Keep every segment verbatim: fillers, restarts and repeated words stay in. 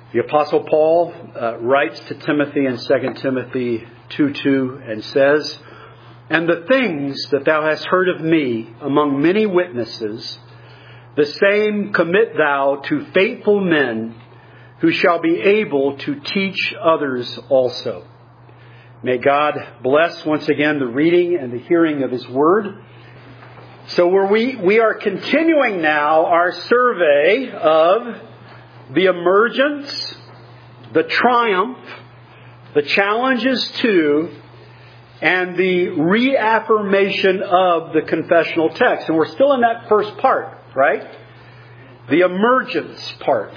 The Apostle Paul uh, writes to Timothy in Second Timothy two two and says, "And the things that thou hast heard of me among many witnesses, the same commit thou to faithful men who shall be able to teach others also." May God bless once again the reading and the hearing of His Word. So we, we are continuing now our survey of the emergence, the triumph, the challenges to, and the reaffirmation of the confessional text. And we're still in that first part, right? The emergence part.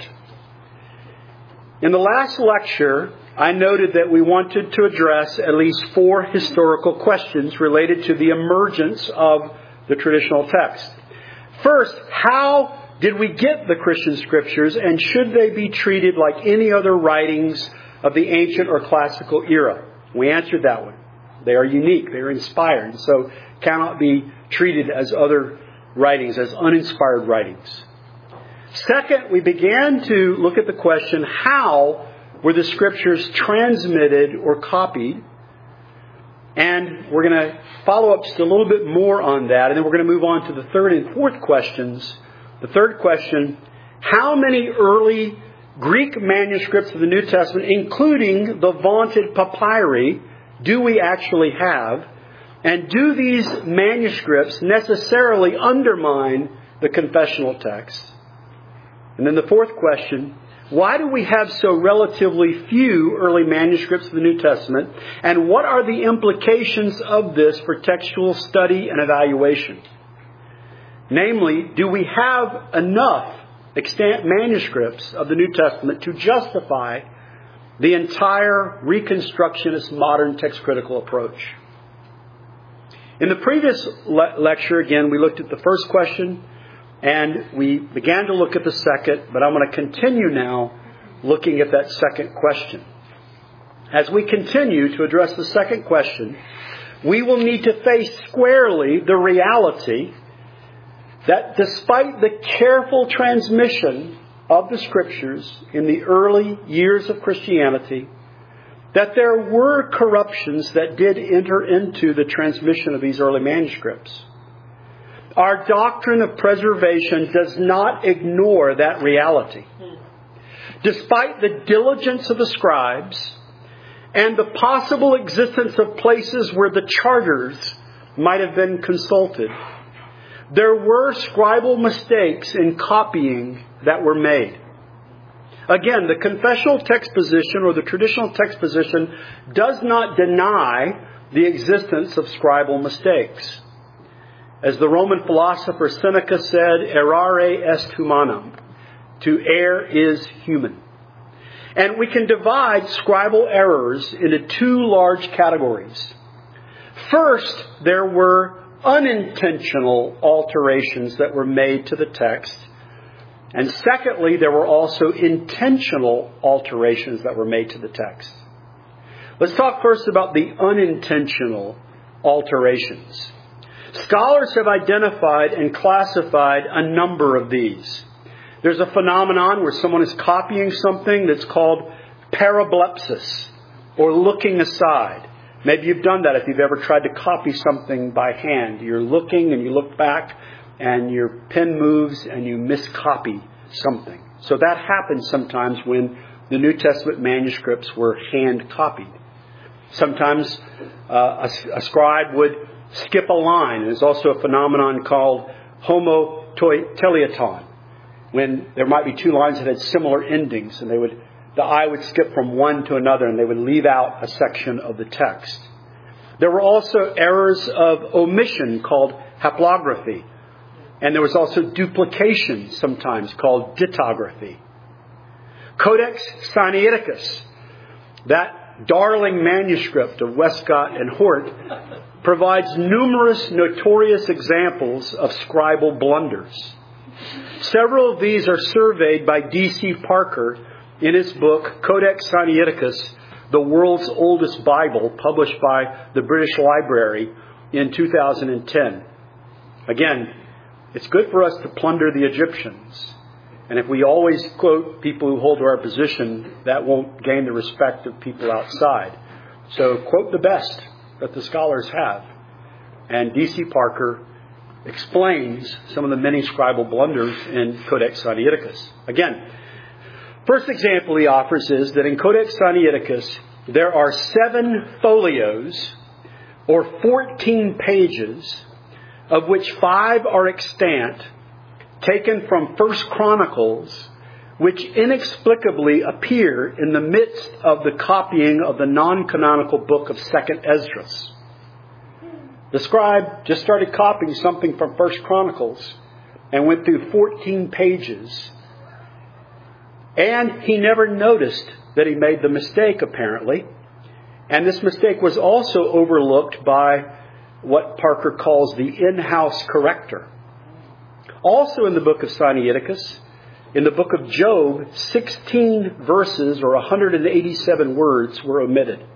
In the last lecture, I noted that we wanted to address at least four historical questions related to the emergence of the traditional text. First, how did we get the Christian Scriptures, and should they be treated like any other writings of the ancient or classical era? We answered that one. They are unique. They are inspired, so cannot be treated as other writings, as uninspired writings. Second, we began to look at the question, how were the Scriptures transmitted or copied? And we're going to follow up just a little bit more on that, and then we're going to move on to the third and fourth questions. The third question, how many early Greek manuscripts of the New Testament, including the vaunted papyri, do we actually have? And do these manuscripts necessarily undermine the confessional text? And then the fourth question, why do we have so relatively few early manuscripts of the New Testament? And what are the implications of this for textual study and evaluation? Namely, do we have enough extant manuscripts of the New Testament to justify the entire Reconstructionist modern text critical approach? In the previous le- lecture, again, we looked at the first question and we began to look at the second, but I'm going to continue now looking at that second question. As we continue to address the second question, we will need to face squarely the reality that despite the careful transmission of the Scriptures in the early years of Christianity, that there were corruptions that did enter into the transmission of these early manuscripts. Our doctrine of preservation does not ignore that reality. Despite the diligence of the scribes and the possible existence of places where the charters might have been consulted, there were scribal mistakes in copying that were made. Again, the confessional text position or the traditional text position does not deny the existence of scribal mistakes. As the Roman philosopher Seneca said, errare est humanum. To err is human. And we can divide scribal errors into two large categories. First, there were unintentional alterations that were made to the text. And secondly, there were also intentional alterations that were made to the text. Let's talk first about the unintentional alterations. Scholars have identified and classified a number of these. There's a phenomenon where someone is copying something that's called parablepsis, or looking aside. Maybe you've done that if you've ever tried to copy something by hand. You're looking and you look back and your pen moves and you miscopy something. So that happens sometimes when the New Testament manuscripts were hand copied. Sometimes uh, a, a scribe would skip a line. There's also a phenomenon called homoteliaton, when there might be two lines that had similar endings, and they would the eye would skip from one to another, and they would leave out a section of the text. There were also errors of omission called haplography. And there was also duplication sometimes called ditography. Codex Sinaiticus, that darling manuscript of Westcott and Hort, provides numerous notorious examples of scribal blunders. Several of these are surveyed by D C Parker in his book, Codex Sinaiticus, the world's oldest Bible, published by the British Library in two thousand ten. Again, it's good for us to plunder the Egyptians. And if we always quote people who hold to our position, that won't gain the respect of people outside. So quote the best that the scholars have. And D C Parker explains some of the many scribal blunders in Codex Sinaiticus. Again, first example he offers is that in Codex Sinaiticus, there are seven folios, or fourteen pages, of which five are extant, taken from First Chronicles, which inexplicably appear in the midst of the copying of the non-canonical book of Second Esdras. The scribe just started copying something from First Chronicles and went through fourteen pages. And he never noticed that he made the mistake, apparently. And this mistake was also overlooked by what Parker calls the in-house corrector. Also in the book of Sinaiticus, in the book of Job, sixteen verses or one hundred eighty-seven words were omitted.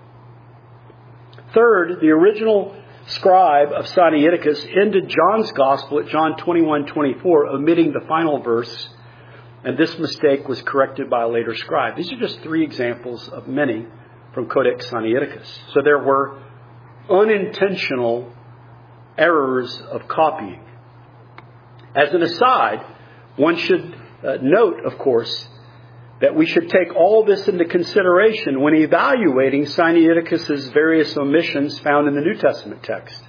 Third, the original scribe of Sinaiticus ended John's gospel at John twenty-one twenty-four, omitting the final verse, and this mistake was corrected by a later scribe. These are just three examples of many from Codex Sinaiticus. So there were unintentional errors of copying. As an aside, one should uh, note, of course, that we should take all this into consideration when evaluating Sinaiticus' various omissions found in the New Testament text.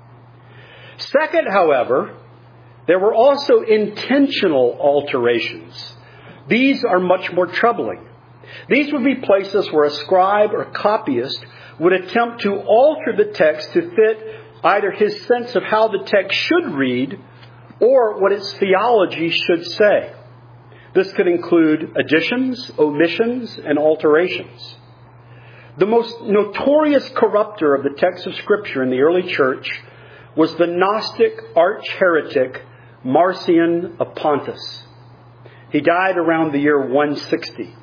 Second, however, there were also intentional alterations. These are much more troubling. These would be places where a scribe or copyist would attempt to alter the text to fit either his sense of how the text should read or what its theology should say. This could include additions, omissions, and alterations. The most notorious corrupter of the text of Scripture in the early church was the Gnostic arch-heretic Marcion of Pontus. He died around the year one sixty.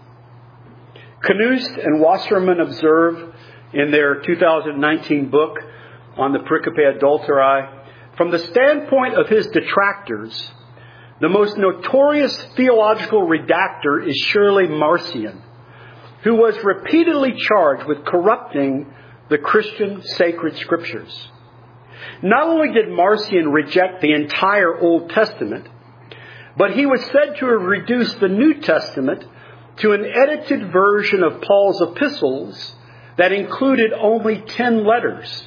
Knust and Wasserman observe in their two thousand nineteen book on the Pericope Adulterae, from the standpoint of his detractors, the most notorious theological redactor is surely Marcion, who was repeatedly charged with corrupting the Christian sacred scriptures. Not only did Marcion reject the entire Old Testament, but he was said to have reduced the New Testament to an edited version of Paul's epistles that included only ten letters.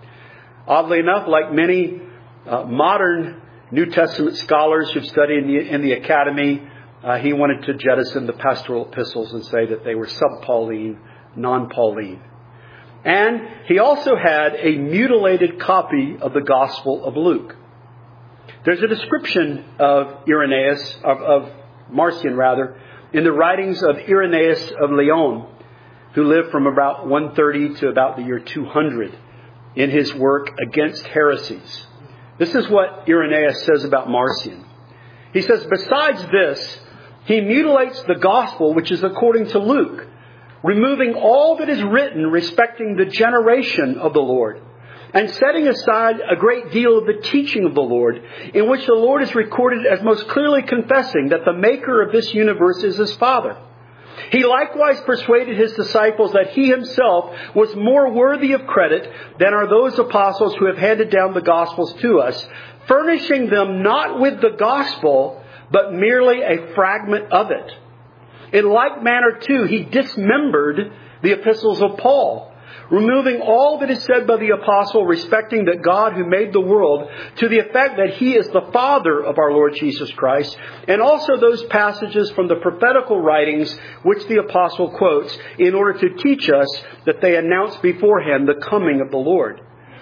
Oddly enough, like many uh, modern New Testament scholars who've studied in the, in the academy, uh, he wanted to jettison the pastoral epistles and say that they were sub-Pauline, non-Pauline. And he also had a mutilated copy of the Gospel of Luke. There's a description of Irenaeus, of, of Marcion rather, in the writings of Irenaeus of Lyon, who lived from about one thirty to about the year two hundred, in his work Against Heresies. This is what Irenaeus says about Marcion. He says, besides this, he mutilates the gospel which is according to Luke, removing all that is written respecting the generation of the Lord, and setting aside a great deal of the teaching of the Lord, in which the Lord is recorded as most clearly confessing that the maker of this universe is his Father. He likewise persuaded his disciples that he himself was more worthy of credit than are those apostles who have handed down the Gospels to us, furnishing them not with the Gospel, but merely a fragment of it. In like manner, too, he dismembered the epistles of Paul, removing all that is said by the apostle respecting that God who made the world, to the effect that he is the Father of our Lord Jesus Christ, and also those passages from the prophetical writings which the apostle quotes in order to teach us that they announced beforehand the coming of the Lord.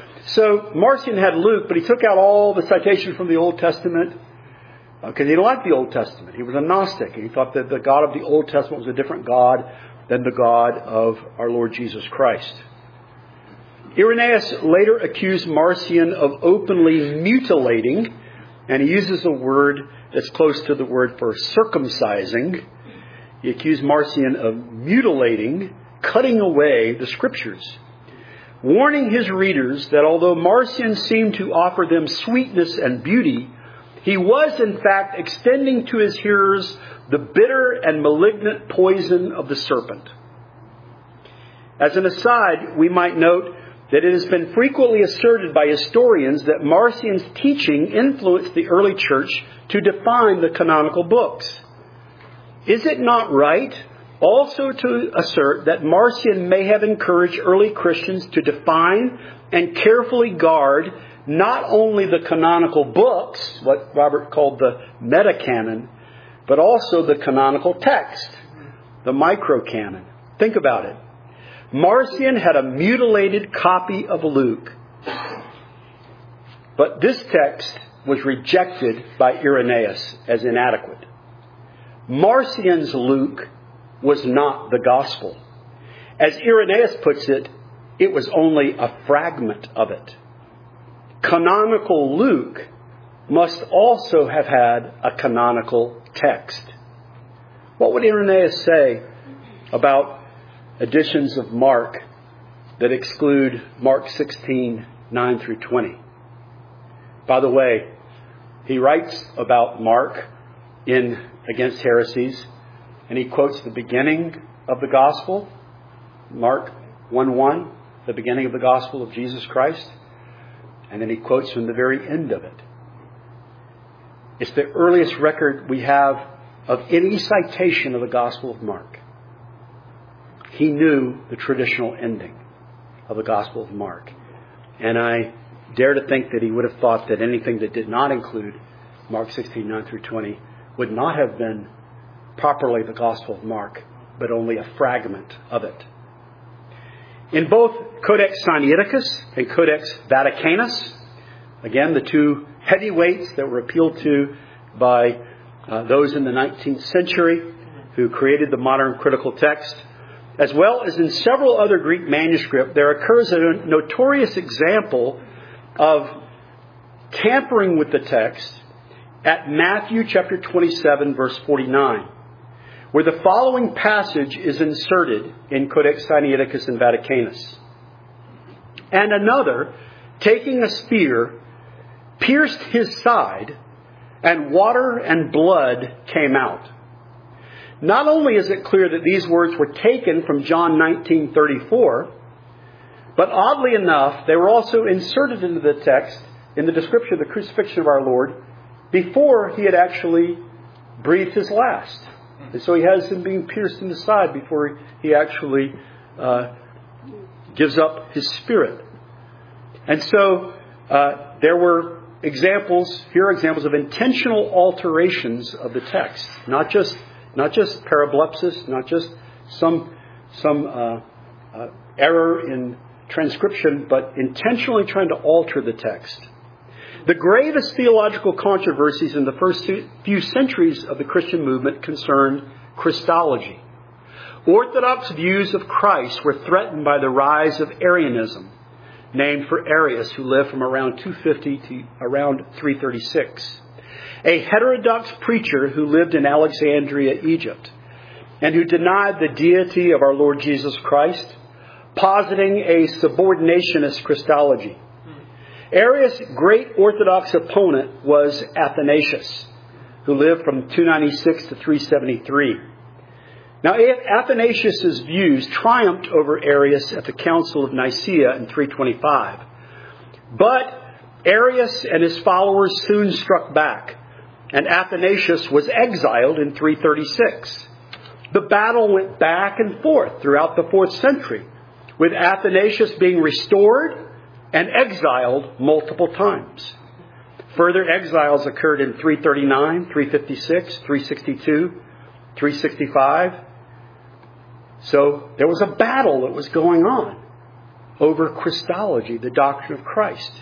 So Marcion had Luke, but he took out all the citations from the Old Testament because he didn't like the Old Testament. He was a Gnostic, and he thought that the God of the Old Testament was a different God than the God of our Lord Jesus Christ. Irenaeus later accused Marcion of openly mutilating, and he uses a word that's close to the word for circumcising. He accused Marcion of mutilating, cutting away the Scriptures, warning his readers that although Marcion seemed to offer them sweetness and beauty, He was, in fact, extending to his hearers the bitter and malignant poison of the serpent. As an aside, we might note that it has been frequently asserted by historians that Marcion's teaching influenced the early church to define the canonical books. Is it not right also to assert that Marcion may have encouraged early Christians to define and carefully guard not only the canonical books, what Robert called the metacanon, but also the canonical text, the microcanon? Think about it. Marcion had a mutilated copy of Luke, but this text was rejected by Irenaeus as inadequate. Marcion's Luke was not the gospel. As Irenaeus puts it, it was only a fragment of it. Canonical Luke must also have had a canonical text. What would Irenaeus say about editions of Mark that exclude Mark sixteen, nine through twenty? By the way, he writes about Mark in Against Heresies, and he quotes the beginning of the gospel, Mark one one, the beginning of the gospel of Jesus Christ, and then he quotes from the very end of it. It's the earliest record we have of any citation of the Gospel of Mark. He knew the traditional ending of the Gospel of Mark. And I dare to think that he would have thought that anything that did not include Mark sixteen, nine through twenty would not have been properly the Gospel of Mark, but only a fragment of it. In both Codex Sinaiticus and Codex Vaticanus, again, the two heavyweights that were appealed to by uh, those in the nineteenth century who created the modern critical text, as well as in several other Greek manuscripts, there occurs a notorious example of tampering with the text at Matthew chapter twenty-seven, verse forty-nine, where the following passage is inserted in Codex Sinaiticus and Vaticanus. And another, taking a spear, pierced his side, and water and blood came out. Not only is it clear that these words were taken from John nineteen thirty-four, but oddly enough, they were also inserted into the text in the description of the crucifixion of our Lord before he had actually breathed his last. And so he has him being pierced in the side before he actually uh, gives up his spirit. And so uh, there were examples, here are examples of intentional alterations of the text. Not just not just parablepsis, not just some some uh, uh, error in transcription, but intentionally trying to alter the text. The gravest theological controversies in the first few centuries of the Christian movement concerned Christology. Orthodox views of Christ were threatened by the rise of Arianism, named for Arius, who lived from around two fifty to around three thirty-six. A heterodox preacher who lived in Alexandria, Egypt, and who denied the deity of our Lord Jesus Christ, positing a subordinationist Christology. Arius' great Orthodox opponent was Athanasius, who lived from two ninety-six to three seventy-three. Now, Athanasius' views triumphed over Arius at the Council of Nicaea in three twenty-five. But Arius and his followers soon struck back, and Athanasius was exiled in three thirty-six. The battle went back and forth throughout the fourth century, with Athanasius being restored and exiled multiple times. Further exiles occurred in three thirty-nine, three fifty-six, three sixty-two, three sixty-five. So there was a battle that was going on over Christology, the doctrine of Christ.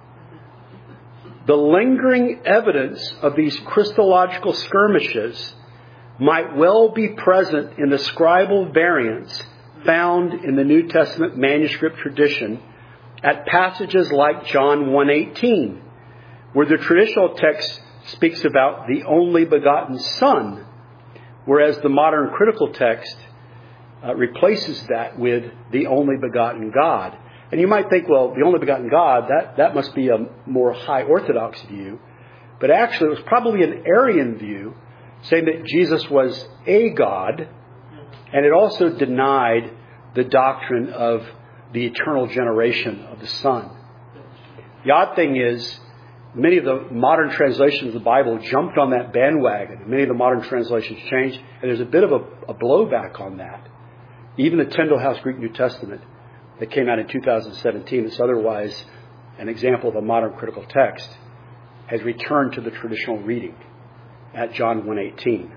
The lingering evidence of these Christological skirmishes might well be present in the scribal variants found in the New Testament manuscript tradition at passages like John one eighteen, where the traditional text speaks about the only begotten Son, whereas the modern critical text uh, replaces that with the only begotten God. And you might think, well, the only begotten God, that, that must be a more high Orthodox view. But actually, it was probably an Arian view, saying that Jesus was a God, and it also denied the doctrine of the eternal generation of the Son. The odd thing is, many of the modern translations of the Bible jumped on that bandwagon. Many of the modern translations changed, and there's a bit of a, a blowback on that. Even the Tyndale House Greek New Testament that came out in two thousand seventeen, it's otherwise an example of a modern critical text, has returned to the traditional reading at John one eighteen.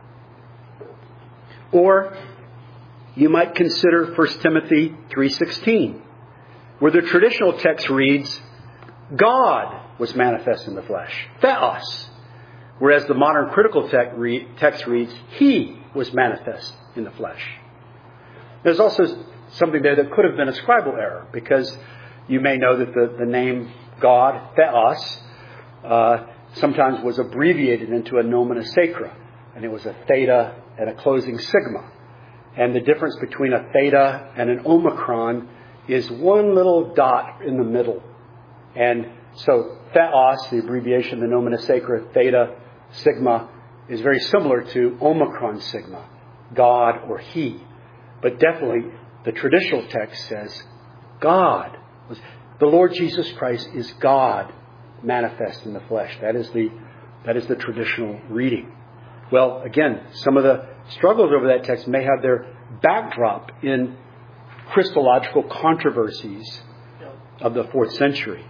Or you might consider First Timothy three sixteen, where the traditional text reads, God was manifest in the flesh, theos, whereas the modern critical text reads, He was manifest in the flesh. There's also something there that could have been a scribal error, because you may know that the, the name God, theos, uh, sometimes was abbreviated into a nomina sacra, and it was a theta and a closing sigma. And the difference between a theta and an omicron is one little dot in the middle. And so theos, the abbreviation, the nomina sacra, theta, sigma, is very similar to omicron sigma, God or He. But definitely the traditional text says God. The Lord Jesus Christ is God manifest in the flesh. That is the, that is the traditional reading. Well, again, some of the struggles over that text may have their backdrop in Christological controversies of the fourth century.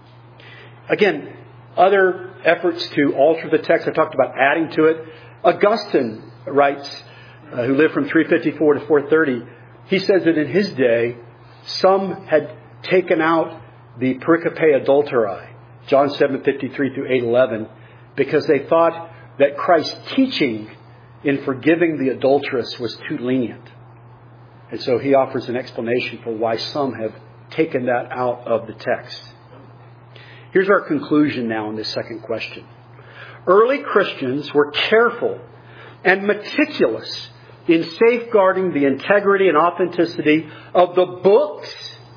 Again, other efforts to alter the text, I talked about adding to it. Augustine writes, uh, who lived from three fifty-four to four thirty, he says that in his day, some had taken out the pericope adulterae, John seven fifty-three through eight eleven, because they thought that Christ's teaching in forgiving the adulteress was too lenient. And so he offers an explanation for why some have taken that out of the text. Here's our conclusion now on this second question. Early Christians were careful and meticulous in safeguarding the integrity and authenticity of the books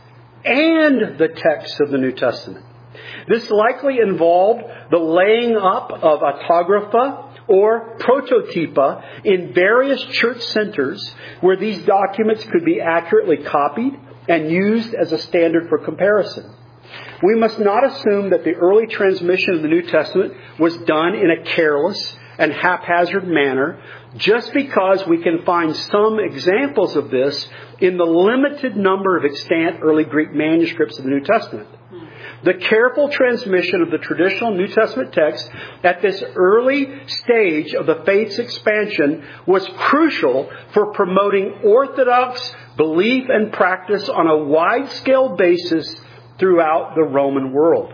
and the texts of the New Testament. This likely involved the laying up of autographa or prototypa in various church centers where these documents could be accurately copied and used as a standard for comparison. We must not assume that the early transmission of the New Testament was done in a careless and haphazard manner just because we can find some examples of this in the limited number of extant early Greek manuscripts of the New Testament. The careful transmission of the traditional New Testament text at this early stage of the faith's expansion was crucial for promoting orthodox belief and practice on a wide-scale basis throughout the Roman world.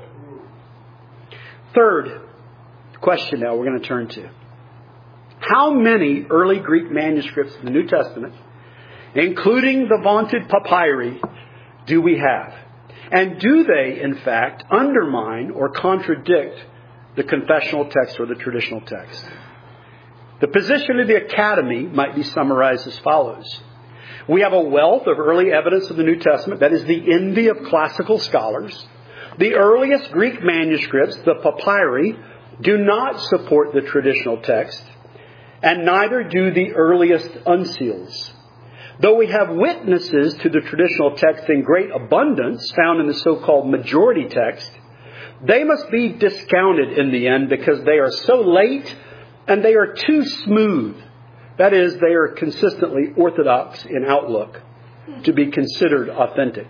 Third question now we're going to turn to. How many early Greek manuscripts in the New Testament, including the vaunted papyri, do we have? And do they, in fact, undermine or contradict the confessional text or the traditional text? The position of the Academy might be summarized as follows. We have a wealth of early evidence of the New Testament that is the envy of classical scholars. The earliest Greek manuscripts, the papyri, do not support the traditional text, and neither do the earliest uncials. Though we have witnesses to the traditional text in great abundance found in the so-called majority text, they must be discounted in the end because they are so late and they are too smooth. That is, they are consistently orthodox in outlook to be considered authentic.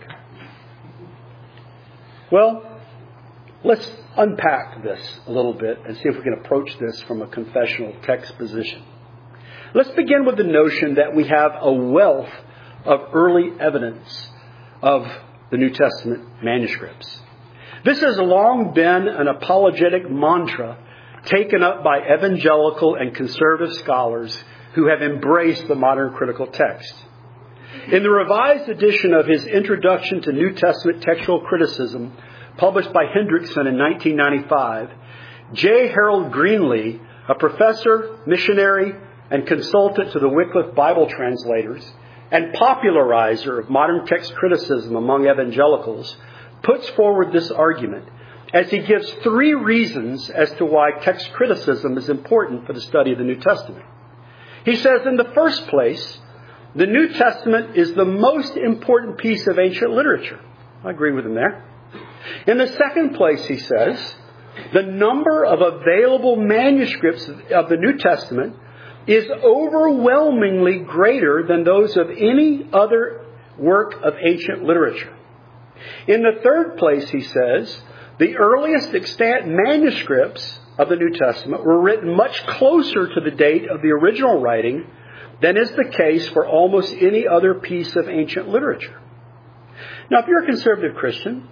Well, let's unpack this a little bit and see if we can approach this from a confessional text position. Let's begin with the notion that we have a wealth of early evidence of the New Testament manuscripts. This has long been an apologetic mantra taken up by evangelical and conservative scholars who have embraced the modern critical text. In the revised edition of his Introduction to New Testament Textual Criticism, published by Hendrickson in nineteen ninety-five, J. Harold Greenlee, a professor, missionary, and consultant to the Wycliffe Bible translators, and popularizer of modern text criticism among evangelicals, puts forward this argument as he gives three reasons as to why text criticism is important for the study of the New Testament. He says, in the first place, the New Testament is the most important piece of ancient literature. I agree with him there. In the second place, he says, the number of available manuscripts of the New Testament is overwhelmingly greater than those of any other work of ancient literature. In the third place, he says, the earliest extant manuscripts of the New Testament were written much closer to the date of the original writing than is the case for almost any other piece of ancient literature. Now, if you're a conservative Christian,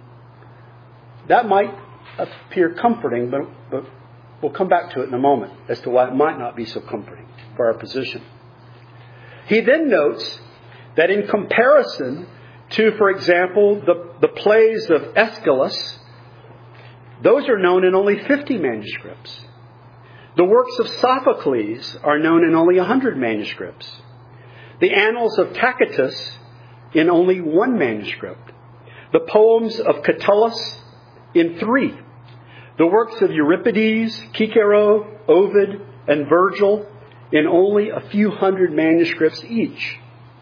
that might appear comforting, but, but we'll come back to it in a moment as to why it might not be so comforting for our position. He then notes that in comparison to, for example, the, the plays of Aeschylus, those are known in only fifty manuscripts. The works of Sophocles are known in only one hundred manuscripts. The annals of Tacitus in only one manuscript. The poems of Catullus in three. The works of Euripides, Cicero, Ovid, and Virgil in only a few hundred manuscripts each.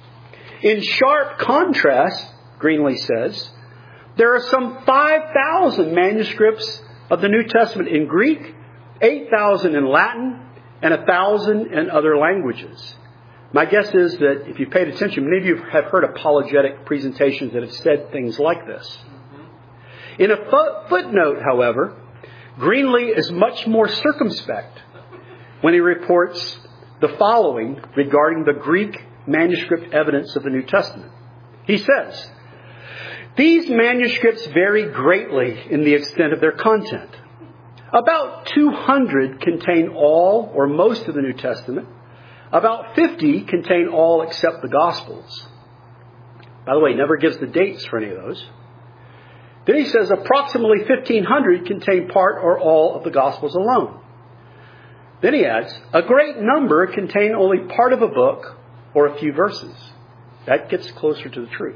In sharp contrast, Greenlee says, there are some five thousand manuscripts of the New Testament in Greek, eight thousand in Latin, and one thousand in other languages. My guess is that if you paid attention, many of you have heard apologetic presentations that have said things like this. In a fo- footnote, however, Greenlee is much more circumspect when he reports the following regarding the Greek manuscript evidence of the New Testament. He says, these manuscripts vary greatly in the extent of their content. About two hundred contain all or most of the New Testament. About fifty contain all except the Gospels. By the way, he never gives the dates for any of those. Then he says approximately fifteen hundred contain part or all of the Gospels alone. Then he adds, a great number contain only part of a book or a few verses. That gets closer to the truth.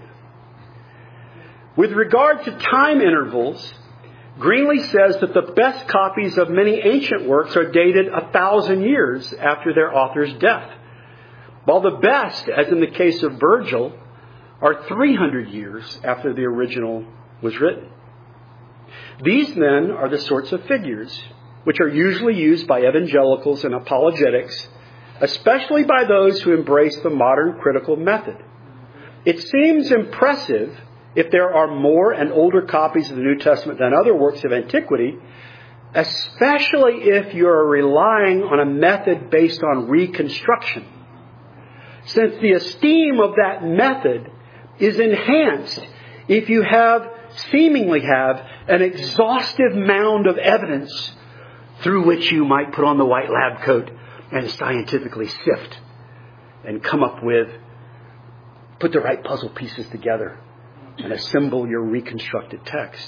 With regard to time intervals, Greenlee says that the best copies of many ancient works are dated a thousand years after their author's death, while the best, as in the case of Virgil, are three hundred years after the original was written. These, then, are the sorts of figures which are usually used by evangelicals and apologetics, especially by those who embrace the modern critical method. It seems impressive if there are more and older copies of the New Testament than other works of antiquity, especially if you're relying on a method based on reconstruction, since the esteem of that method is enhanced if you have, seemingly have, an exhaustive mound of evidence through which you might put on the white lab coat and scientifically sift and come up with, put the right puzzle pieces together and assemble your reconstructed text.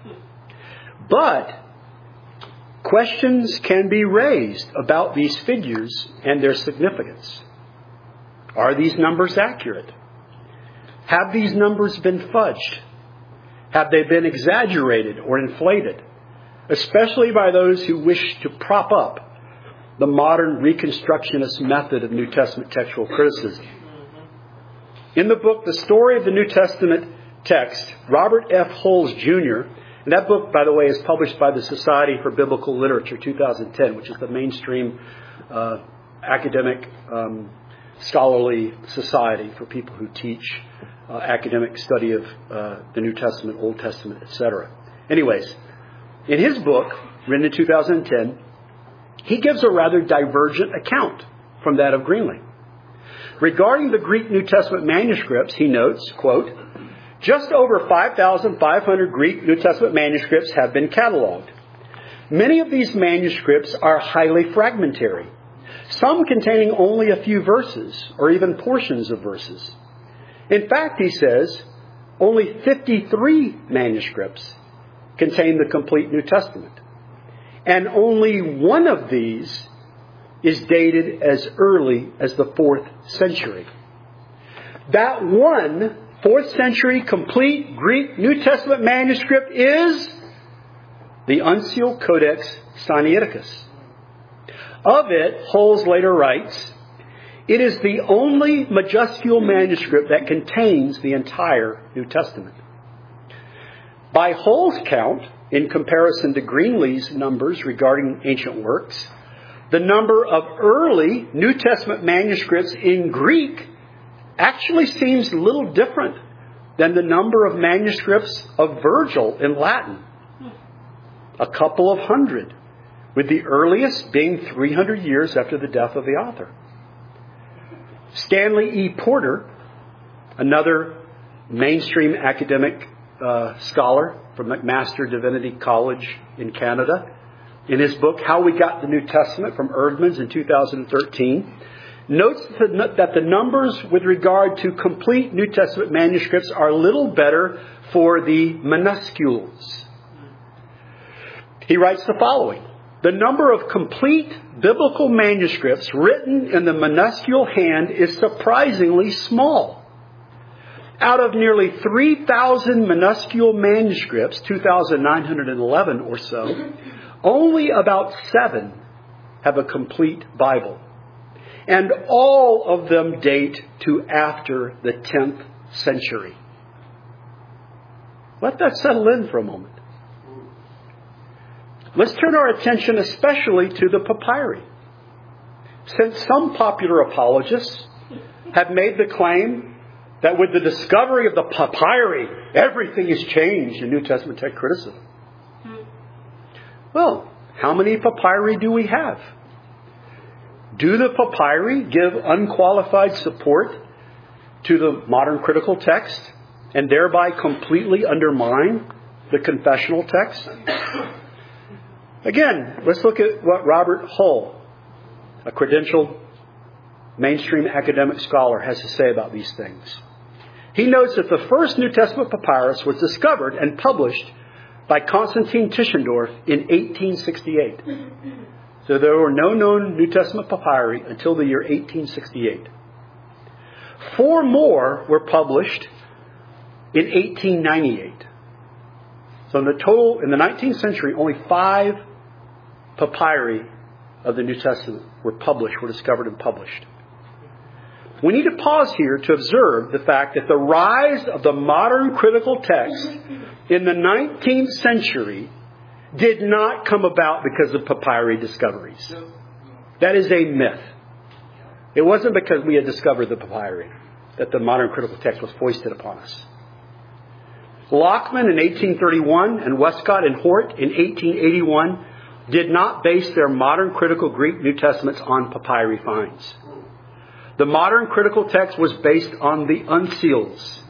But questions can be raised about these figures and their significance. Are these numbers accurate? Have these numbers been fudged? Have they been exaggerated or inflated? Especially by those who wish to prop up the modern reconstructionist method of New Testament textual criticism. In the book, The Story of the New Testament Text, Robert F. Holmes, Junior, and that book, by the way, is published by the Society for Biblical Literature, two thousand ten, which is the mainstream uh, academic um, scholarly society for people who teach uh, academic study of uh, the New Testament, Old Testament, et cetera. Anyways, in his book, written in two thousand ten, he gives a rather divergent account from that of Greenlee. Regarding the Greek New Testament manuscripts, he notes, quote, just over five thousand five hundred Greek New Testament manuscripts have been cataloged. Many of these manuscripts are highly fragmentary, some containing only a few verses or even portions of verses. In fact, he says, only fifty-three manuscripts contain the complete New Testament. And only one of these is dated as early as the fourth century. That one fourth century complete Greek New Testament manuscript is the unsealed Codex Sinaiticus. Of it, Holz later writes, it is the only majuscule manuscript that contains the entire New Testament. By Holz's count, in comparison to Greenlee's numbers regarding ancient works, the number of early New Testament manuscripts in Greek actually seems a little different than the number of manuscripts of Virgil in Latin. A couple of hundred, with the earliest being three hundred years after the death of the author. Stanley E. Porter, another mainstream academic uh, scholar from McMaster Divinity College in Canada, in his book, How We Got the New Testament from Eerdmans in two thousand thirteen, notes that the numbers with regard to complete New Testament manuscripts are a little better for the minuscules. He writes the following. The number of complete biblical manuscripts written in the minuscule hand is surprisingly small. Out of nearly three thousand minuscule manuscripts, two thousand nine hundred eleven or so, only about seven have a complete Bible. And all of them date to after the tenth century. Let that settle in for a moment. Let's turn our attention especially to the papyri. Since some popular apologists have made the claim that with the discovery of the papyri, everything has changed in New Testament text criticism. Well, how many papyri do we have? Do the papyri give unqualified support to the modern critical text and thereby completely undermine the confessional text? Again, let's look at what Robert Hull, a credentialed mainstream academic scholar, has to say about these things. He notes that the first New Testament papyrus was discovered and published by Constantine Tischendorf in eighteen sixty-eight. So there were no known New Testament papyri until the year eighteen sixty-eight. Four more were published in eighteen ninety-eight. So in the total, in the nineteenth century, only five papyri of the New Testament were published, were discovered and published. We need to pause here to observe the fact that the rise of the modern critical text in the nineteenth century did not come about because of papyri discoveries. That is a myth. It wasn't because we had discovered the papyri that the modern critical text was foisted upon us. Lockman in eighteen thirty-one and Westcott and Hort in eighteen eighty-one did not base their modern critical Greek New Testaments on papyri finds. The modern critical text was based on the uncials,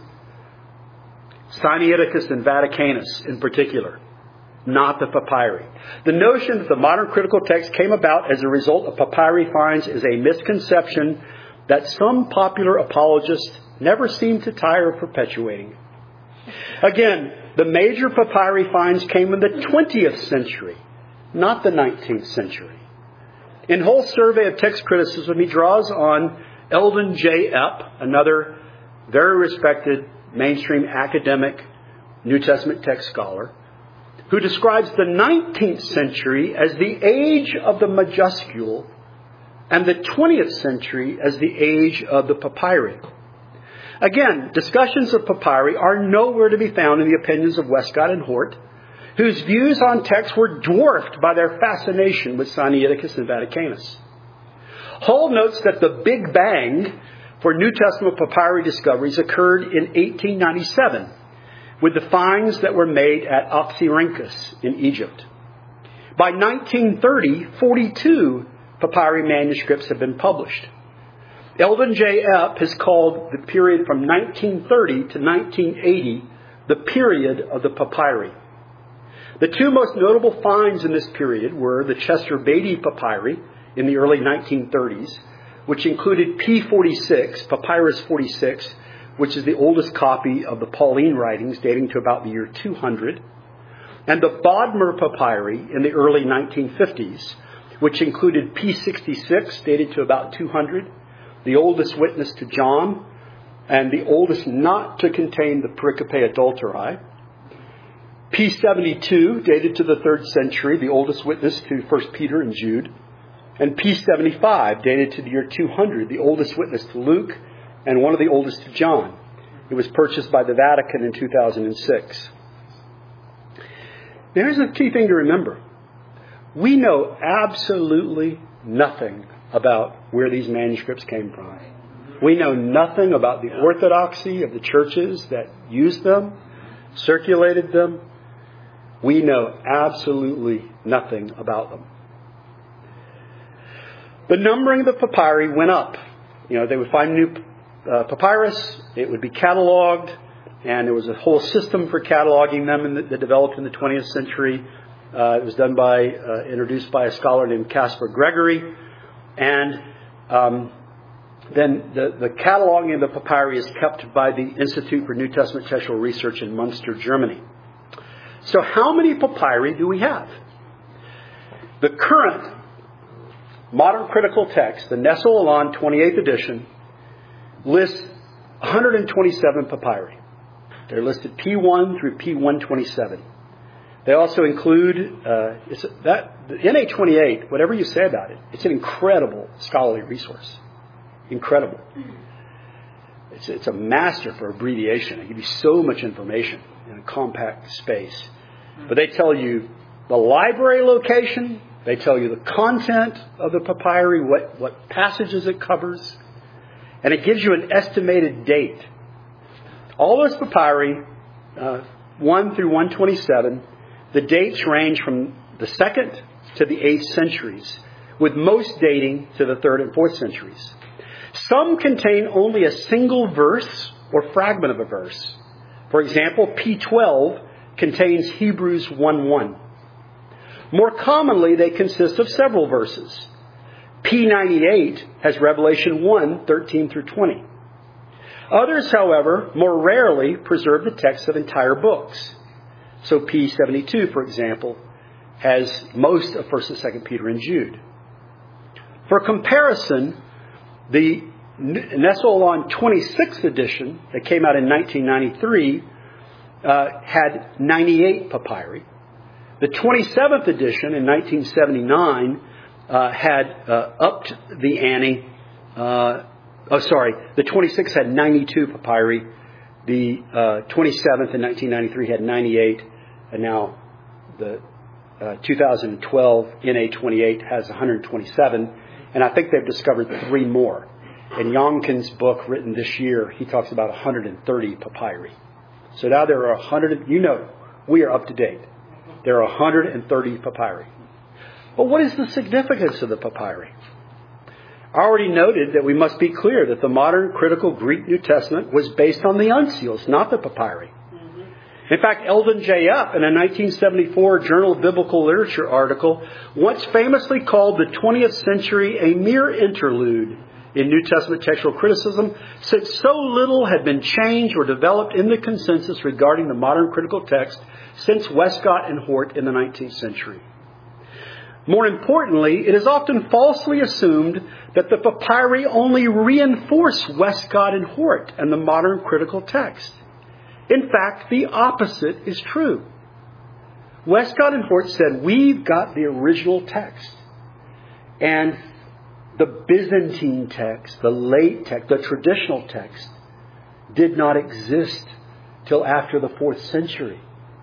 Sinaiticus and Vaticanus in particular, not the papyri. The notion that the modern critical text came about as a result of papyri finds is a misconception that some popular apologists never seem to tire of perpetuating. Again, the major papyri finds came in the twentieth century, not the nineteenth century. In Hull's survey of text criticism, he draws on Eldon J. Epp, another very respected mainstream academic New Testament text scholar, who describes the nineteenth century as the age of the majuscule and the twentieth century as the age of the papyri. Again, discussions of papyri are nowhere to be found in the opinions of Westcott and Hort, whose views on texts were dwarfed by their fascination with Sinaiticus and Vaticanus. Hull notes that the Big Bang for New Testament papyri discoveries occurred in eighteen ninety-seven with the finds that were made at Oxyrhynchus in Egypt. By nineteen thirty, forty-two papyri manuscripts have been published. Eldon J. Epp has called the period from nineteen thirty to nineteen eighty the period of the papyri. The two most notable finds in this period were the Chester Beatty papyri in the early nineteen thirties, which included P forty-six, Papyrus forty-six, which is the oldest copy of the Pauline writings dating to about the year two hundred, and the Bodmer papyri in the early nineteen fifties, which included P sixty-six, dated to about two hundred, the oldest witness to John, and the oldest not to contain the Pericope Adulterae, P seventy-two, dated to the third century, the oldest witness to First Peter and Jude. And P seventy-five, dated to the year two hundred, the oldest witness to Luke and one of the oldest to John. It was purchased by the Vatican in two thousand six. Now, here's a key thing to remember. We know absolutely nothing about where these manuscripts came from. We know nothing about the orthodoxy of the churches that used them, circulated them. We know absolutely nothing about them. The numbering of the papyri went up. You know, they would find new uh, papyrus, it would be cataloged, and there was a whole system for cataloging them in the, that developed in the twentieth century. Uh, it was done by, uh, introduced by a scholar named Caspar Gregory. And um, then the, the cataloging of the papyri is kept by the Institute for New Testament Textual Research in Munster, Germany. So how many papyri do we have? The current modern critical text, the Nestle-Aland twenty-eighth edition, lists one hundred twenty-seven papyri. They're listed P one through P one twenty-seven. They also include, uh, it's that the N A twenty-eight, whatever you say about it, it's an incredible scholarly resource. Incredible. It's, it's a master for abbreviation. It gives you so much information in a compact space. But they tell you the library location, they tell you the content of the papyri, what, what passages it covers, and it gives you an estimated date. All those papyri, uh, one through one twenty-seven, the dates range from the second to the eighth centuries, with most dating to the third and fourth centuries. Some contain only a single verse or fragment of a verse. For example, P twelve contains Hebrews one one. More commonly, they consist of several verses. P ninety-eight has Revelation one, thirteen through twenty. Others, however, more rarely preserve the text of entire books. So P seventy-two, for example, has most of First and Second Peter and Jude. For comparison, the Nestle-Aland twenty-sixth edition that came out in nineteen ninety-three uh, had ninety-eight papyri. The twenty-seventh edition in nineteen seventy-nine uh, had uh, upped the ante. Uh, oh, sorry. The twenty-sixth had ninety-two papyri. The uh, twenty-seventh in nineteen ninety-three had ninety-eight. And now the uh, two thousand twelve N A twenty-eight has one hundred twenty-seven. And I think they've discovered three more. In Youngkin's book written this year, he talks about one hundred thirty papyri. So now there are one hundred, you know, we are up to date. There are one hundred thirty papyri. But what is the significance of the papyri? I already noted that we must be clear that the modern critical Greek New Testament was based on the uncials, not the papyri. In fact, Eldon J. F., in a nineteen seventy-four Journal of Biblical Literature article, once famously called the twentieth century a mere interlude in New Testament textual criticism, since so little had been changed or developed in the consensus regarding the modern critical text since Westcott and Hort in the nineteenth century. More importantly, it is often falsely assumed that the papyri only reinforce Westcott and Hort and the modern critical text. In fact, the opposite is true. Westcott and Hort said, we've got the original text. And the Byzantine text, the late text, the traditional text, did not exist till after the fourth century.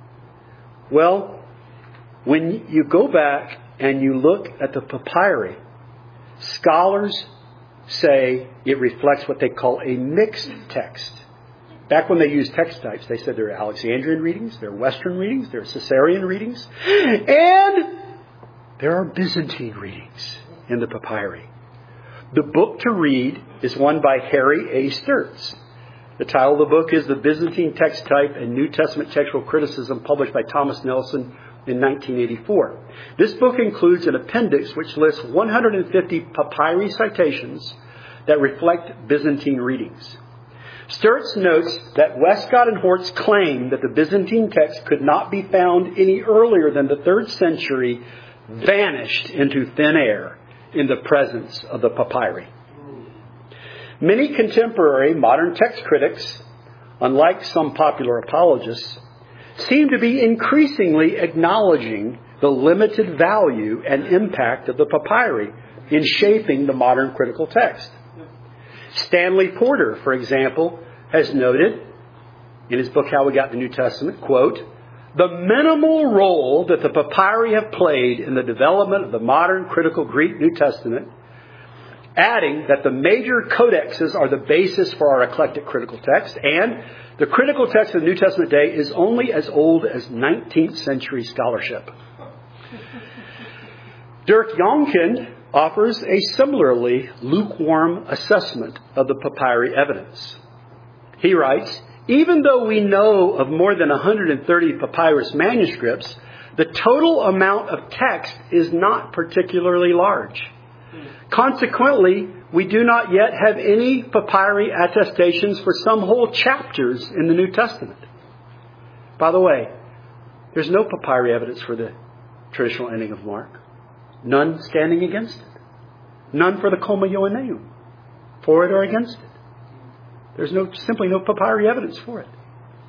Well, when you go back and you look at the papyri, scholars say it reflects what they call a mixed text. Back when they used text types, they said there are Alexandrian readings, there are Western readings, there are Caesarean readings, and there are Byzantine readings in the papyri. The book to read is one by Harry A. Sturtz. The title of the book is The Byzantine Text Type and New Testament Textual Criticism, published by Thomas Nelson in nineteen eighty-four. This book includes an appendix which lists one hundred fifty papyri citations that reflect Byzantine readings. Sturtz notes that Westcott and Hort's claim that the Byzantine text could not be found any earlier than the third century vanished into thin air in the presence of the papyri. Many contemporary modern text critics, unlike some popular apologists, seem to be increasingly acknowledging the limited value and impact of the papyri in shaping the modern critical text. Stanley Porter, for example, has noted in his book, How We Got the New Testament, quote, "The minimal role that the papyri have played in the development of the modern critical Greek New Testament," adding that the major codexes are the basis for our eclectic critical text, and the critical text of the New Testament day is only as old as nineteenth century scholarship. Dirk Jonken offers a similarly lukewarm assessment of the papyri evidence. He writes, "Even though we know of more than one hundred thirty papyrus manuscripts, the total amount of text is not particularly large. Consequently, we do not yet have any papyri attestations for some whole chapters in the New Testament." By the way, there's no papyri evidence for the traditional ending of Mark. None standing against it. None for the Comma Ioanneum, for it or against it. There's no simply no papyri evidence for it.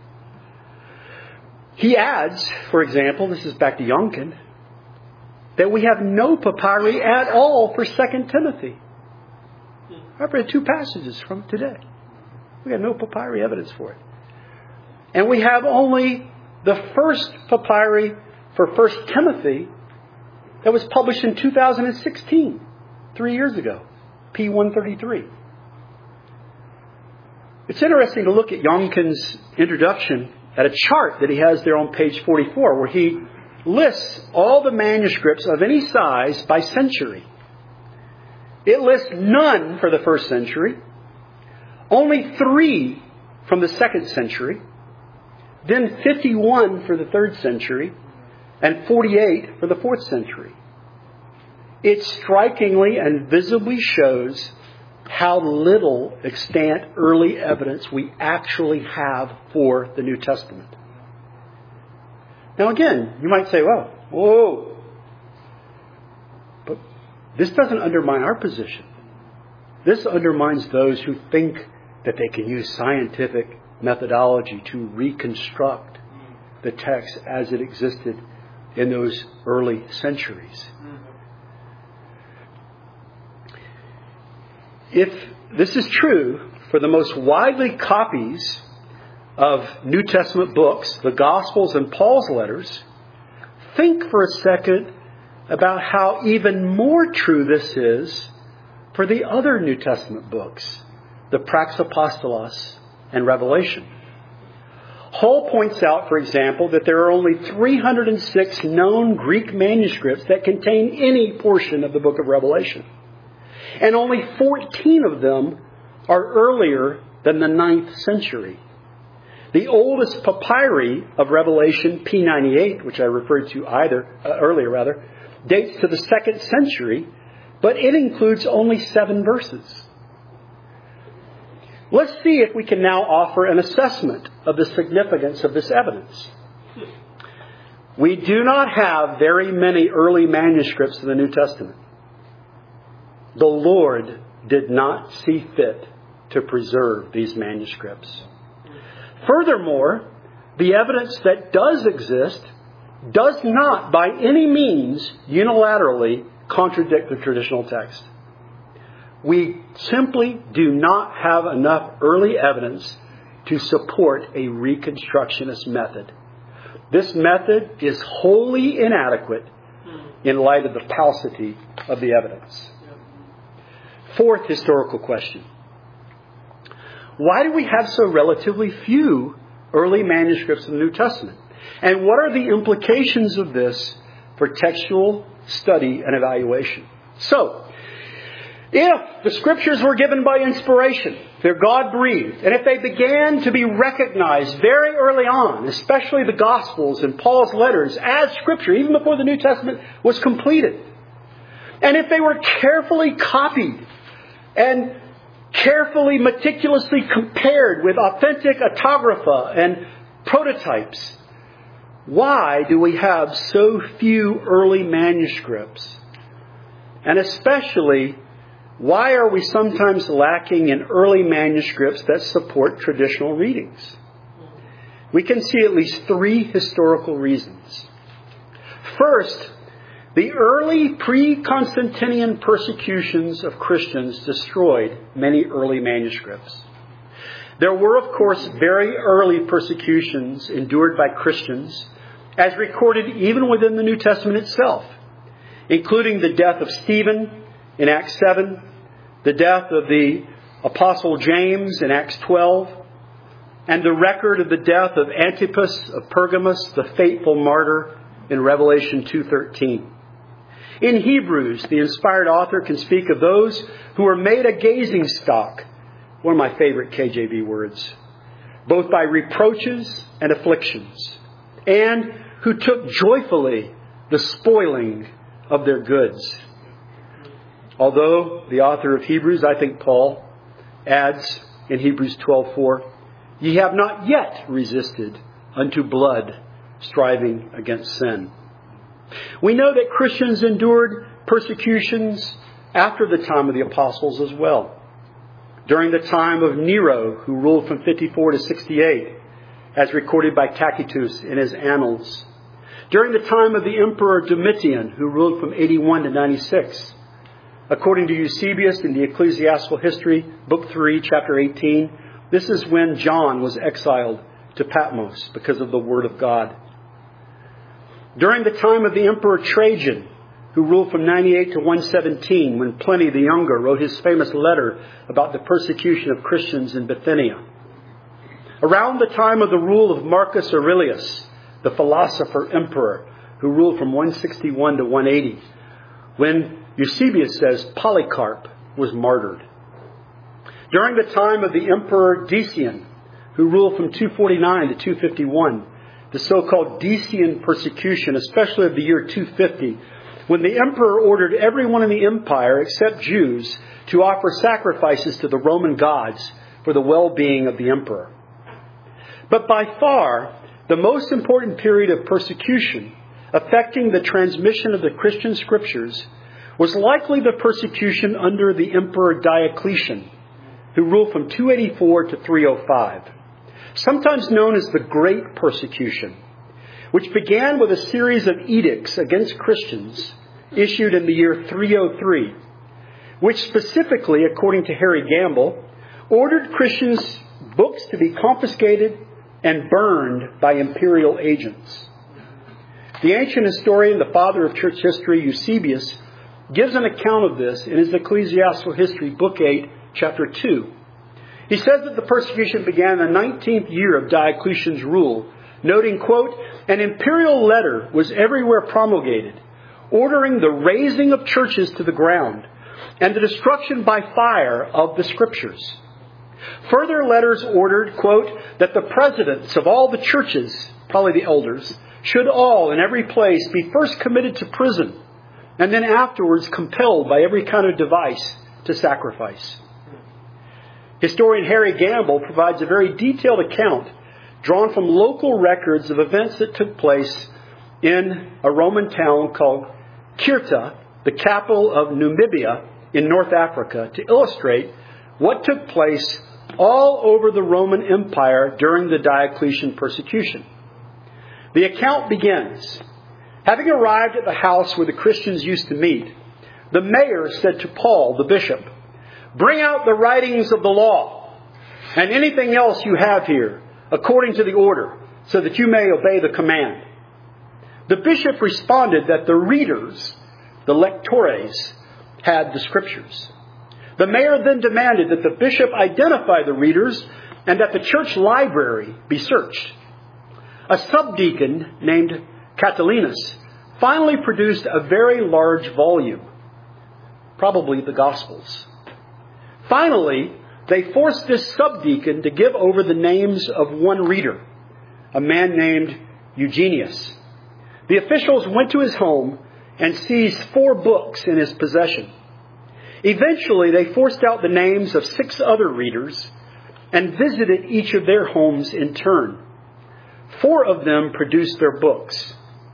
He adds, for example, this is back to Jonken, that we have no papyri at all for Second Timothy. I've read two passages from it today. We have no papyri evidence for it. And we have only the first papyri for First Timothy that was published in two thousand sixteen, three years ago, P one thirty-three. It's interesting to look at Jonken's introduction at a chart that he has there on page forty-four, where he lists all the manuscripts of any size by century. It lists none for the first century, only three from the second century, then fifty-one for the third century, and forty-eight for the fourth century. It strikingly and visibly shows how little extant early evidence we actually have for the New Testament. Now again, you might say, well, whoa. But this doesn't undermine our position. This undermines those who think that they can use scientific methodology to reconstruct the text as it existed in those early centuries. If this is true for the most widely copies of New Testament books, the Gospels and Paul's letters, think for a second about how even more true this is for the other New Testament books, the Praxapostolos and Revelation. Hull points out, for example, that there are only three hundred six known Greek manuscripts that contain any portion of the book of Revelation. And only fourteen of them are earlier than the ninth century. The oldest papyri of Revelation, P ninety-eight, which I referred to either uh, earlier rather, dates to the second century, but it includes only seven verses. Let's see if we can now offer an assessment of the significance of this evidence. We do not have very many early manuscripts of the New Testament. The Lord did not see fit to preserve these manuscripts. Furthermore, the evidence that does exist does not by any means unilaterally contradict the traditional text. We simply do not have enough early evidence to support a reconstructionist method. This method is wholly inadequate in light of the paucity of the evidence. Fourth historical question. Why do we have so relatively few early manuscripts of the New Testament? And what are the implications of this for textual study and evaluation? So, if the Scriptures were given by inspiration, they're God-breathed, and if they began to be recognized very early on, especially the Gospels and Paul's letters, as Scripture, even before the New Testament was completed, and if they were carefully copied and carefully, meticulously compared with authentic autographa and prototypes, why do we have so few early manuscripts? And especially, why are we sometimes lacking in early manuscripts that support traditional readings? we can see at least three historical reasons. First, the early pre-Constantinian persecutions of Christians destroyed many early manuscripts. There were, of course, very early persecutions endured by Christians, as recorded even within the New Testament itself, including the death of Stephen in Acts seven, the death of the Apostle James in Acts twelve, and the record of the death of Antipas of Pergamos, the faithful martyr, in Revelation two thirteen. In Hebrews, the inspired author can speak of those who were made a gazing stock, one of my favorite K J V words, both by reproaches and afflictions, and who took joyfully the spoiling of their goods. Although the author of Hebrews, I think Paul, adds in Hebrews twelve four, ye have not yet resisted unto blood, striving against sin. We know that Christians endured persecutions after the time of the apostles as well. During the time of Nero, who ruled from fifty-four to sixty-eight, as recorded by Tacitus in his Annals. During the time of the Emperor Domitian, who ruled from eighty-one to ninety-six. According to Eusebius in the Ecclesiastical History, Book three, Chapter eighteen, this is when John was exiled to Patmos because of the Word of God. During the time of the Emperor Trajan, who ruled from ninety-eight to one seventeen, when Pliny the Younger wrote his famous letter about the persecution of Christians in Bithynia. Around the time of the rule of Marcus Aurelius, the philosopher emperor, who ruled from one sixty-one to one eighty, when Eusebius says Polycarp was martyred. During the time of the Emperor Decian, who ruled from two forty-nine to two fifty-one, the so-called Decian persecution, especially of the year two fifty, when the emperor ordered everyone in the empire, except Jews, to offer sacrifices to the Roman gods for the well-being of the emperor. But by far, the most important period of persecution affecting the transmission of the Christian scriptures was likely the persecution under the Emperor Diocletian, who ruled from two eighty-four to three oh five. Sometimes known as the Great Persecution, which began with a series of edicts against Christians issued in the year three oh three, which specifically, according to Harry Gamble, ordered Christians' books to be confiscated and burned by imperial agents. The ancient historian, the father of church history, Eusebius, gives an account of this in his Ecclesiastical History, Book eight, Chapter two. He says that the persecution began in the nineteenth year of Diocletian's rule, noting, quote, an imperial letter was everywhere promulgated, ordering the razing of churches to the ground and the destruction by fire of the scriptures. Further letters ordered, quote, that the presidents of all the churches, probably the elders, should all in every place be first committed to prison and then afterwards compelled by every kind of device to sacrifice. Historian Harry Gamble provides a very detailed account drawn from local records of events that took place in a Roman town called Cirta, the capital of Namibia in North Africa, to illustrate what took place all over the Roman Empire during the Diocletian persecution. The account begins, having arrived at the house where the Christians used to meet, the mayor said to Paul, the bishop, bring out the writings of the law and anything else you have here according to the order, so that you may obey the command. The bishop responded that the readers, the lectores, had the scriptures. The mayor then demanded that the bishop identify the readers and that the church library be searched. A subdeacon named Catilinus finally produced a very large volume, probably the Gospels. Finally, they forced this subdeacon to give over the names of one reader, a man named Eugenius. The officials went to his home and seized four books in his possession. Eventually, they forced out the names of six other readers and visited each of their homes in turn. Four of them produced their books.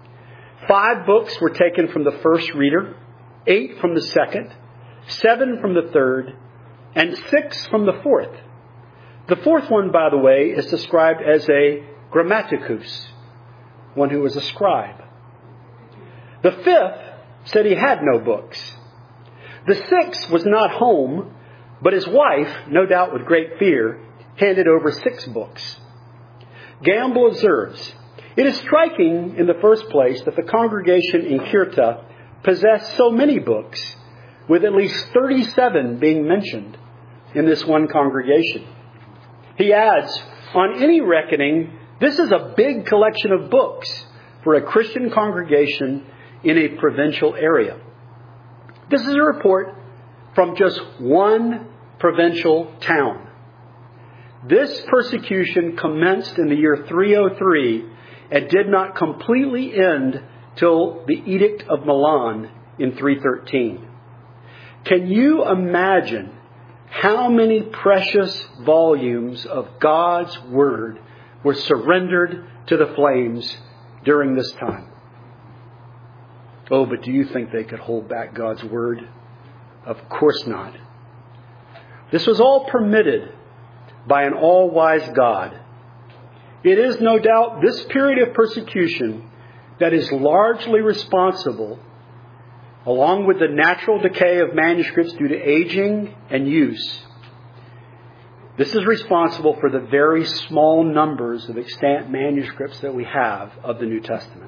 Five books were taken from the first reader, eight from the second, seven from the third, and six from the fourth. The fourth one, by the way, is described as a grammaticus, one who was a scribe. The fifth said he had no books. The sixth was not home, but his wife, no doubt with great fear, handed over six books. Gamble observes, it is striking in the first place that the congregation in Kirta possessed so many books, with at least thirty-seven being mentioned in this one congregation. He adds, on any reckoning, this is a big collection of books for a Christian congregation in a provincial area. This is a report from just one provincial town. This persecution commenced in the year three oh three and did not completely end till the Edict of Milan in three thirteen. Can you imagine how many precious volumes of God's Word were surrendered to the flames during this time? Oh, but do you think they could hold back God's Word? Of course not. This was all permitted by an all-wise God. It is no doubt this period of persecution that is largely responsible, along with the natural decay of manuscripts due to aging and use. This is responsible for the very small numbers of extant manuscripts that we have of the New Testament.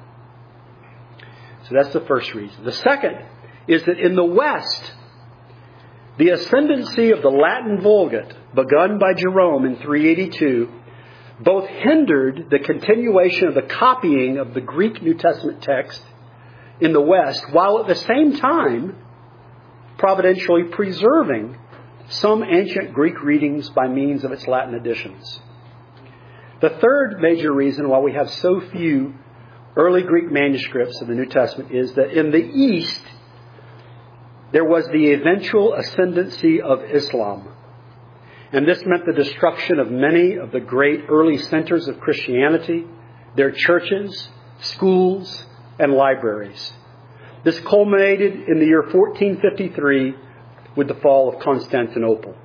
So that's the first reason. The second is that in the West, the ascendancy of the Latin Vulgate, begun by Jerome in three eighty-two, both hindered the continuation of the copying of the Greek New Testament text in the West, while at the same time providentially preserving some ancient Greek readings by means of its Latin editions. The third major reason why we have so few early Greek manuscripts of the New Testament is that in the East, there was the eventual ascendancy of Islam. And this meant the destruction of many of the great early centers of Christianity, their churches, schools, and libraries. This culminated in the year fourteen fifty-three with the fall of Constantinople.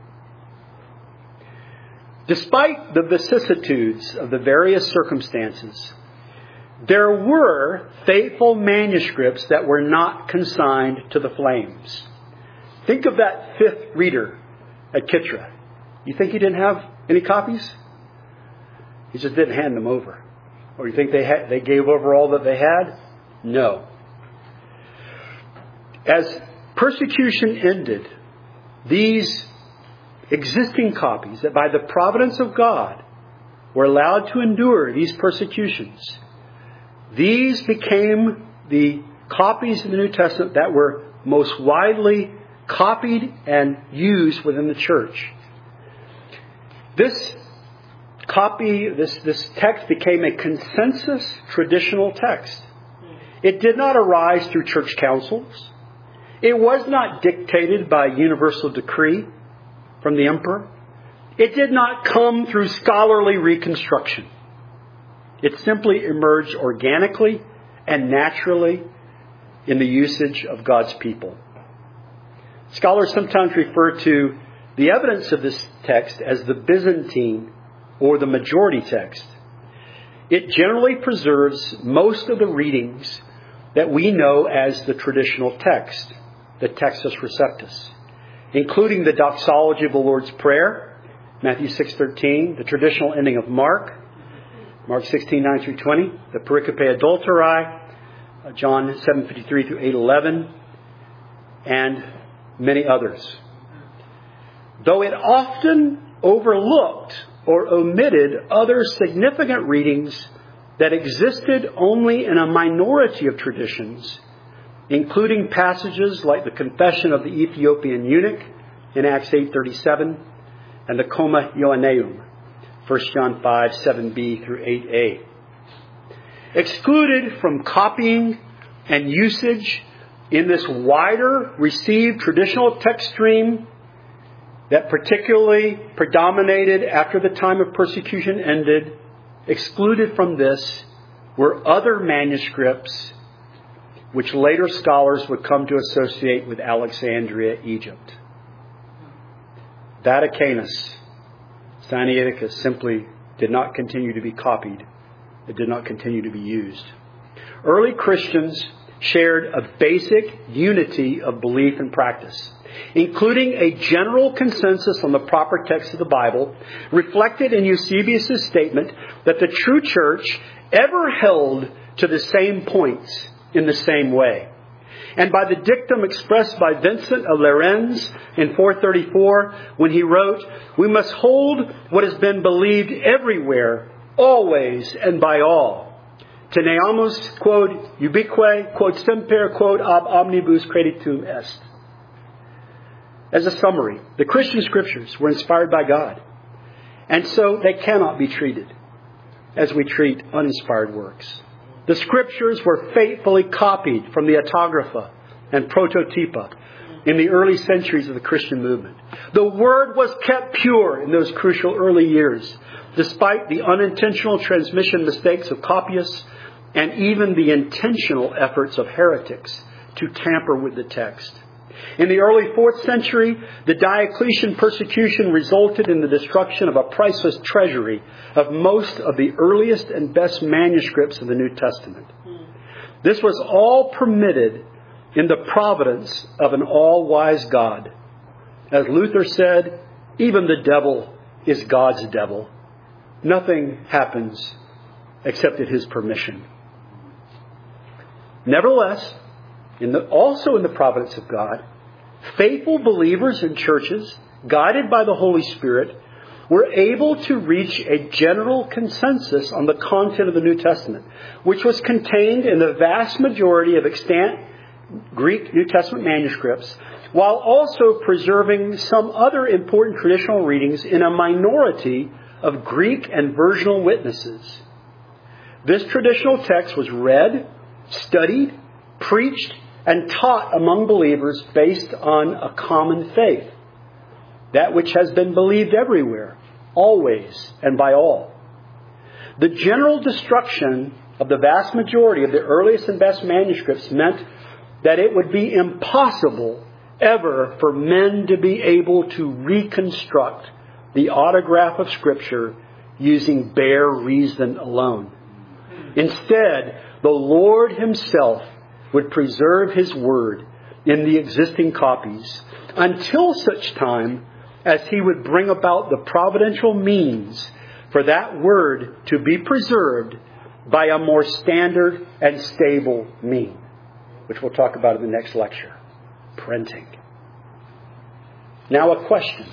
Despite the vicissitudes of the various circumstances, there were faithful manuscripts that were not consigned to the flames. Think of that fifth reader at Kitra. You think he didn't have any copies? He just didn't hand them over. Or you think they had, they gave over all that they had? No. As persecution ended, these existing copies that by the providence of God were allowed to endure these persecutions, these became the copies of the New Testament that were most widely copied and used within the church. This copy, this, this text became a consensus traditional text. It did not arise through church councils. It was not dictated by universal decree from the emperor. It did not come through scholarly reconstruction. It simply emerged organically and naturally in the usage of God's people. Scholars sometimes refer to the evidence of this text as the Byzantine or the majority text. It generally preserves most of the readings that we know as the traditional text, the Textus Receptus, including the doxology of the Lord's Prayer, Matthew six thirteen, the traditional ending of Mark, Mark sixteen nine through twenty, the Pericope Adulterae, John seven fifty-three through eight eleven, and many others. Though it often overlooked or omitted other significant readings that existed only in a minority of traditions, including passages like the confession of the Ethiopian eunuch in Acts eight thirty-seven and the Coma Ioanneum, First John five seven b through eight a. Excluded from copying and usage in this wider received traditional text stream that particularly predominated after the time of persecution ended, excluded from this were other manuscripts which later scholars would come to associate with Alexandria, Egypt. Vaticanus, Sinaiticus simply did not continue to be copied It did not continue to be used. Early Christians shared a basic unity of belief and practice, including a general consensus on the proper text of the Bible, reflected in Eusebius' statement that the true church ever held to the same points in the same way. And by the dictum expressed by Vincent of Lerins in four thirty-four, when he wrote, "We must hold what has been believed everywhere, always and by all. Teneamus quod ubique, quod semper, quod ab omnibus creditum est." As a summary, the Christian scriptures were inspired by God, and so they cannot be treated as we treat uninspired works. The scriptures were faithfully copied from the autographa and prototypa in the early centuries of the Christian movement. The word was kept pure in those crucial early years, despite the unintentional transmission mistakes of copyists and even the intentional efforts of heretics to tamper with the text. In the early fourth century, the Diocletian persecution resulted in the destruction of a priceless treasury of most of the earliest and best manuscripts of the New Testament. This was all permitted in the providence of an all-wise God. As Luther said, even the devil is God's devil. Nothing happens except at his permission. Nevertheless, in the, also in the providence of God, faithful believers in churches, guided by the Holy Spirit, were able to reach a general consensus on the content of the New Testament, which was contained in the vast majority of extant Greek New Testament manuscripts, while also preserving some other important traditional readings in a minority of Greek and virginal witnesses. This traditional text was read, studied, preached, and taught among believers based on a common faith, that which has been believed everywhere, always and by all. The general destruction of the vast majority of the earliest and best manuscripts meant that it would be impossible ever for men to be able to reconstruct the autograph of Scripture using bare reason alone. Instead, the Lord Himself would preserve His Word in the existing copies until such time as He would bring about the providential means for that Word to be preserved by a more standard and stable mean, which we'll talk about in the next lecture: printing. Now a question.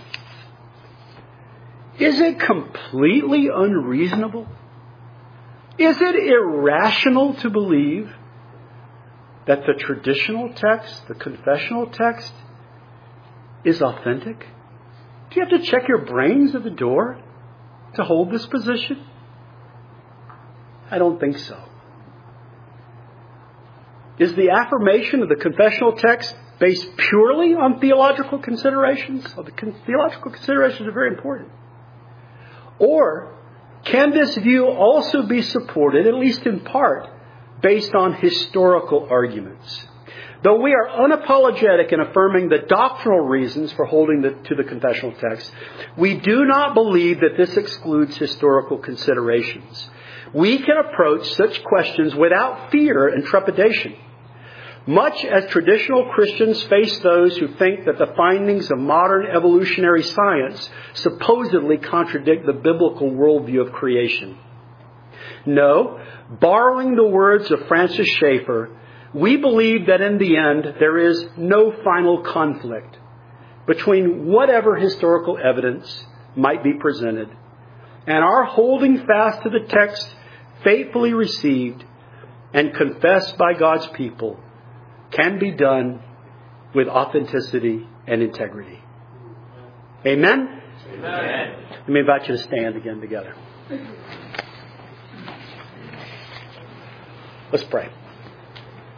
Is it completely unreasonable? Is it irrational to believe that the traditional text, the confessional text, is authentic? Do you have to check your brains at the door to hold this position? I don't think so. Is the affirmation of the confessional text based purely on theological considerations? Well, the con- theological considerations are very important. Or can this view also be supported, at least in part, based on historical arguments? Though we are unapologetic in affirming the doctrinal reasons for holding the, to the confessional text, we do not believe that this excludes historical considerations. We can approach such questions without fear and trepidation. Much as traditional Christians face those who think that the findings of modern evolutionary science supposedly contradict the biblical worldview of creation. No, borrowing the words of Francis Schaeffer, we believe that in the end there is no final conflict between whatever historical evidence might be presented and our holding fast to the text faithfully received and confessed by God's people can be done with authenticity and integrity. Amen? Amen. Let me invite you to stand again together. Let's pray.